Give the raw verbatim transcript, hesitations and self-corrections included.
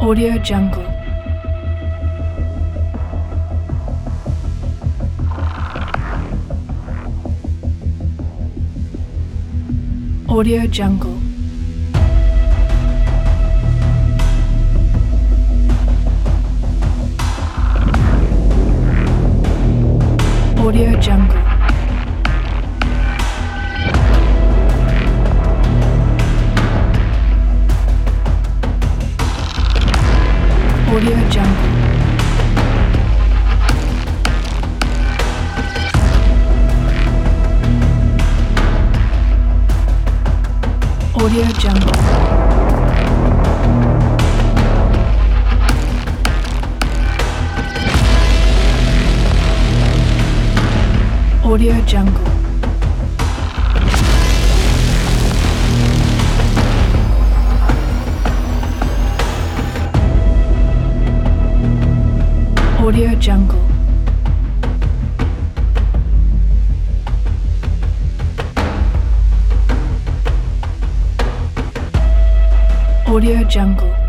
Audio Jungle. Audio Jungle. Audio Jungle. Audio Jungle. Audio Jungle. Audio Jungle. Audio Jungle. Audio Jungle.